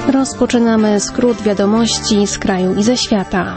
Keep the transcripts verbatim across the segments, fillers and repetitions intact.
Rozpoczynamy skrót wiadomości z kraju i ze świata.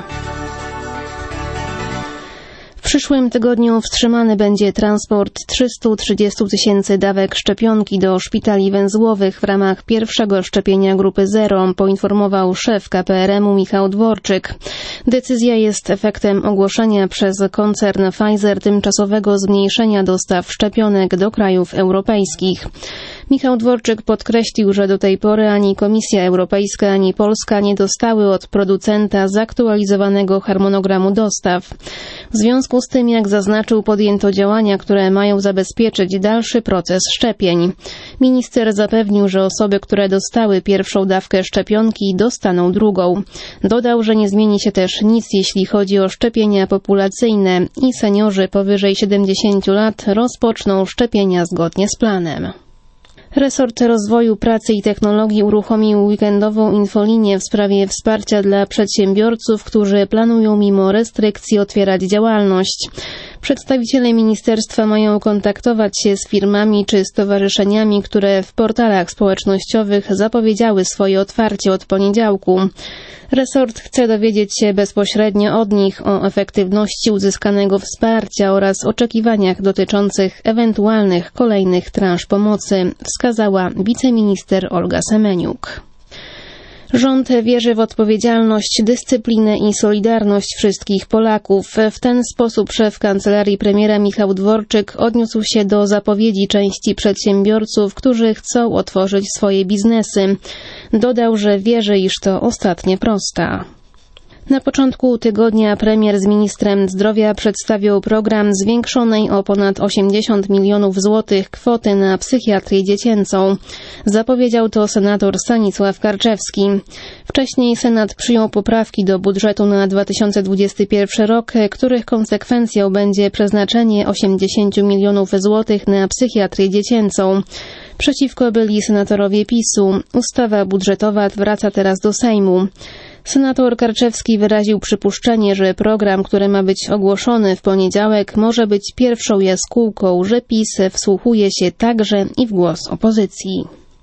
W przyszłym tygodniu wstrzymany będzie transport trzystu trzydziestu tysięcy dawek szczepionki do szpitali węzłowych w ramach pierwszego szczepienia grupy zero, poinformował szef K P R M u Michał Dworczyk. Decyzja jest efektem ogłoszenia przez koncern Pfizer tymczasowego zmniejszenia dostaw szczepionek do krajów europejskich. Michał Dworczyk podkreślił, że do tej pory ani Komisja Europejska, ani Polska nie dostały od producenta zaktualizowanego harmonogramu dostaw. W związku z tym, jak zaznaczył, podjęto działania, które mają zabezpieczyć dalszy proces szczepień. Minister zapewnił, że osoby, które dostały pierwszą dawkę szczepionki, dostaną drugą. Dodał, że nie zmieni się też nic, jeśli chodzi o szczepienia populacyjne i seniorzy powyżej siedemdziesięciu lat rozpoczną szczepienia zgodnie z planem. Resort Rozwoju, Pracy i Technologii uruchomił weekendową infolinię w sprawie wsparcia dla przedsiębiorców, którzy planują mimo restrykcji otwierać działalność. Przedstawiciele ministerstwa mają kontaktować się z firmami czy stowarzyszeniami, które w portalach społecznościowych zapowiedziały swoje otwarcie od poniedziałku. Resort chce dowiedzieć się bezpośrednio od nich o efektywności uzyskanego wsparcia oraz oczekiwaniach dotyczących ewentualnych kolejnych transz pomocy, wskazała wiceminister Olga Semeniuk. Rząd wierzy w odpowiedzialność, dyscyplinę i solidarność wszystkich Polaków. W ten sposób szef kancelarii premiera Michał Dworczyk odniósł się do zapowiedzi części przedsiębiorców, którzy chcą otworzyć swoje biznesy. Dodał, że wierzy, iż to ostatnie prosta. Na początku tygodnia premier z ministrem zdrowia przedstawił program zwiększonej o ponad osiemdziesiąt milionów złotych kwoty na psychiatrię dziecięcą. Zapowiedział to senator Stanisław Karczewski. Wcześniej Senat przyjął poprawki do budżetu na dwa tysiące dwudziesty pierwszy rok, których konsekwencją będzie przeznaczenie osiemdziesiąt milionów złotych na psychiatrię dziecięcą. Przeciwko byli senatorowie PiSu. Ustawa budżetowa wraca teraz do Sejmu. Senator Karczewski wyraził przypuszczenie, że program, który ma być ogłoszony w poniedziałek, może być pierwszą jaskółką, że PiS wsłuchuje się także i w głos opozycji.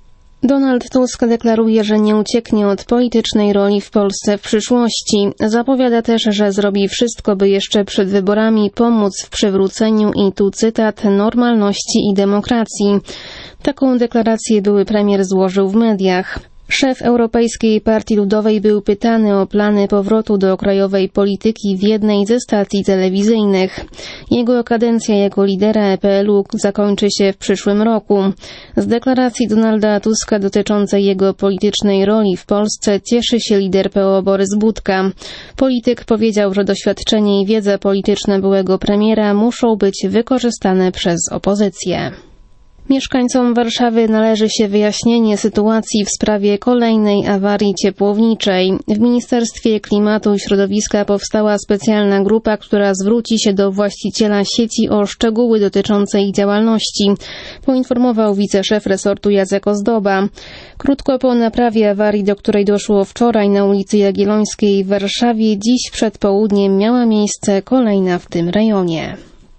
Donald Tusk deklaruje, że nie ucieknie od politycznej roli w Polsce w przyszłości. Zapowiada też, że zrobi wszystko, by jeszcze przed wyborami pomóc w przywróceniu, i tu cytat, normalności i demokracji. Taką deklarację były premier złożył w mediach. Szef Europejskiej Partii Ludowej był pytany o plany powrotu do krajowej polityki w jednej ze stacji telewizyjnych. Jego kadencja jako lidera E P L u zakończy się w przyszłym roku. Z deklaracji Donalda Tuska dotyczącej jego politycznej roli w Polsce cieszy się lider P O Borys Budka. Polityk powiedział, że doświadczenie i wiedza polityczna byłego premiera muszą być wykorzystane przez opozycję. Mieszkańcom Warszawy należy się wyjaśnienie sytuacji w sprawie kolejnej awarii ciepłowniczej. W Ministerstwie Klimatu i Środowiska powstała specjalna grupa, która zwróci się do właściciela sieci o szczegóły dotyczące ich działalności, poinformował wiceszef resortu Jacek Ozdoba. Krótko po naprawie awarii, do której doszło wczoraj na ulicy Jagiellońskiej w Warszawie, dziś przed południem miała miejsce kolejna w tym rejonie.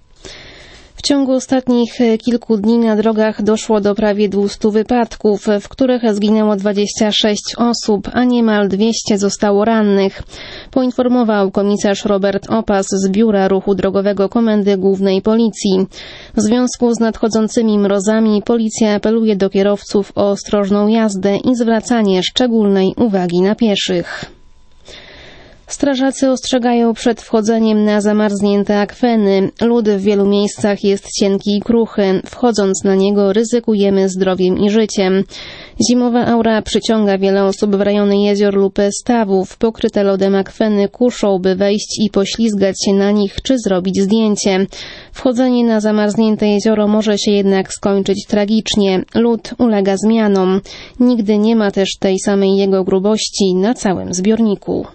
W ciągu ostatnich kilku dni na drogach doszło do prawie dwustu wypadków, w których zginęło dwadzieścia sześć osób, a niemal dwieście zostało rannych, poinformował komisarz Robert Opas z Biura Ruchu Drogowego Komendy Głównej Policji. W związku z nadchodzącymi mrozami policja apeluje do kierowców o ostrożną jazdę i zwracanie szczególnej uwagi na pieszych. Strażacy ostrzegają przed wchodzeniem na zamarznięte akweny. Lód w wielu miejscach jest cienki i kruchy. Wchodząc na niego ryzykujemy zdrowiem i życiem. Zimowa aura przyciąga wiele osób w rejony jezior lub stawów. Pokryte lodem akweny kuszą, by wejść i poślizgać się na nich czy zrobić zdjęcie. Wchodzenie na zamarznięte jezioro może się jednak skończyć tragicznie. Lód ulega zmianom. Nigdy nie ma też tej samej jego grubości na całym zbiorniku.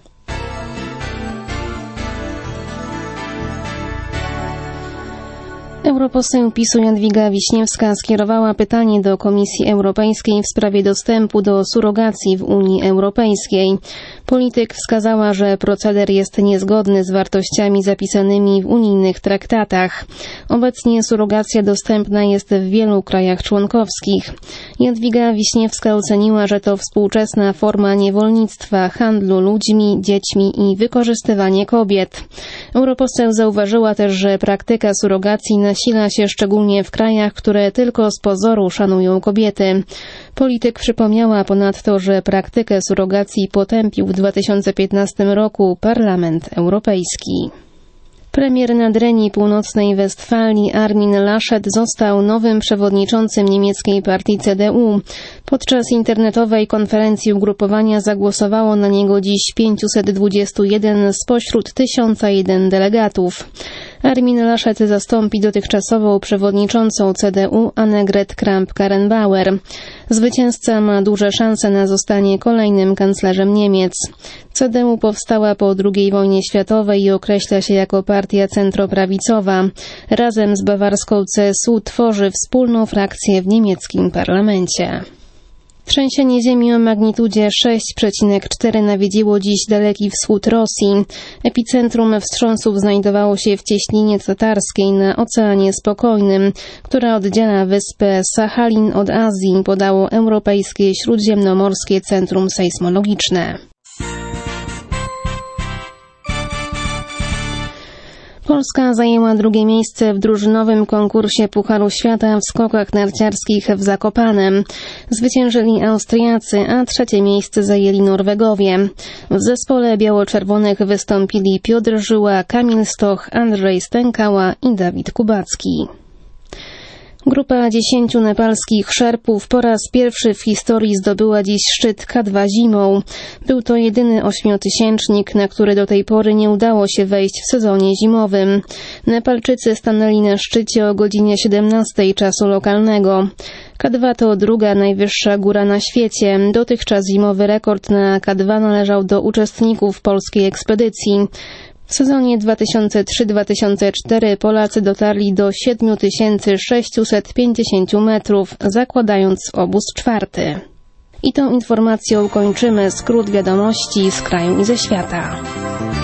Europoseł PiS-u Jadwiga Wiśniewska skierowała pytanie do Komisji Europejskiej w sprawie dostępu do surogacji w Unii Europejskiej. Polityk wskazała, że proceder jest niezgodny z wartościami zapisanymi w unijnych traktatach. Obecnie surogacja dostępna jest w wielu krajach członkowskich. Jadwiga Wiśniewska oceniła, że to współczesna forma niewolnictwa, handlu ludźmi, dziećmi i wykorzystywanie kobiet. Europoseł zauważyła też, że praktyka surogacji nasila się szczególnie w krajach, które tylko z pozoru szanują kobiety. Polityk przypomniała ponadto, że praktykę surogacji potępił w dwa tysiące piętnastym roku Parlament Europejski. Premier Nadrenii Północnej Westfalii Armin Laschet został nowym przewodniczącym niemieckiej partii C D U. Podczas internetowej konferencji ugrupowania zagłosowało na niego dziś pięćset dwadzieścia jeden spośród tysiąc jeden delegatów. Armin Laschet zastąpi dotychczasową przewodniczącą C D U Annegret Kramp-Karrenbauer. Zwycięzca ma duże szanse na zostanie kolejnym kanclerzem Niemiec. C D U powstała po drugiej wojnie światowej i określa się jako partia centroprawicowa. Razem z bawarską C S U tworzy wspólną frakcję w niemieckim parlamencie. Trzęsienie ziemi o magnitudzie sześć przecinek cztery nawiedziło dziś daleki wschód Rosji. Epicentrum wstrząsów znajdowało się w cieśninie tatarskiej na Oceanie Spokojnym, która oddziela wyspę Sachalin od Azji, podało Europejskie Śródziemnomorskie Centrum Sejsmologiczne. Polska zajęła drugie miejsce w drużynowym konkursie Pucharu Świata w skokach narciarskich w Zakopanem. Zwyciężyli Austriacy, a trzecie miejsce zajęli Norwegowie. W zespole biało-czerwonych wystąpili Piotr Żyła, Kamil Stoch, Andrzej Stękała i Dawid Kubacki. Grupa dziesięciu nepalskich szerpów po raz pierwszy w historii zdobyła dziś szczyt K dwa zimą. Był to jedyny ośmiotysięcznik, na który do tej pory nie udało się wejść w sezonie zimowym. Nepalczycy stanęli na szczycie o godzinie siedemnastej czasu lokalnego. K dwa to druga najwyższa góra na świecie. Dotychczas zimowy rekord na K dwa należał do uczestników polskiej ekspedycji. W sezonie dwa tysiące trzy dwa tysiące cztery Polacy dotarli do siedem tysięcy sześćset pięćdziesiąt metrów, zakładając obóz czwarty. I tą informacją kończymy skrót wiadomości z kraju i ze świata.